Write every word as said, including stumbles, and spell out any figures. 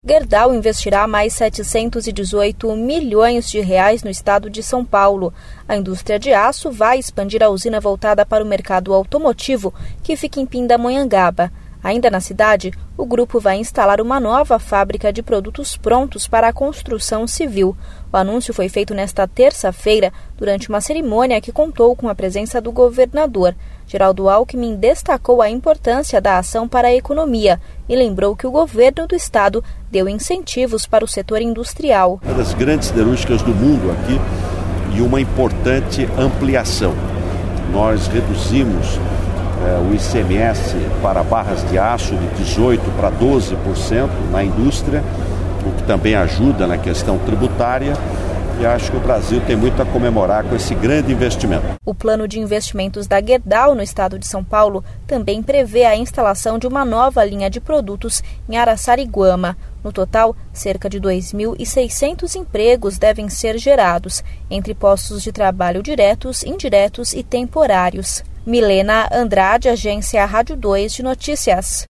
Gerdau investirá mais setecentos e dezoito milhões de reais no estado de São Paulo. A indústria de aço vai expandir a usina voltada para o mercado automotivo, que fica em Pindamonhangaba. Ainda na cidade, o grupo vai instalar uma nova fábrica de produtos prontos para a construção civil. O anúncio foi feito nesta terça-feira, durante uma cerimônia que contou com a presença do governador. Geraldo Alckmin destacou a importância da ação para a economia e lembrou que o governo do estado deu incentivos para o setor industrial. Uma das grandes siderúrgicas do mundo aqui e uma importante ampliação. Nós reduzimos é, o I C M S para barras de aço de dezoito por cento para doze por cento na indústria, o que também ajuda na questão tributária. E acho que o Brasil tem muito a comemorar com esse grande investimento. O plano de investimentos da Gerdau no estado de São Paulo também prevê a instalação de uma nova linha de produtos em Araçariguama. No total, cerca de dois mil e seiscentos empregos devem ser gerados, entre postos de trabalho diretos, indiretos e temporários. Milena Andrade, Agência Rádio dois de Notícias.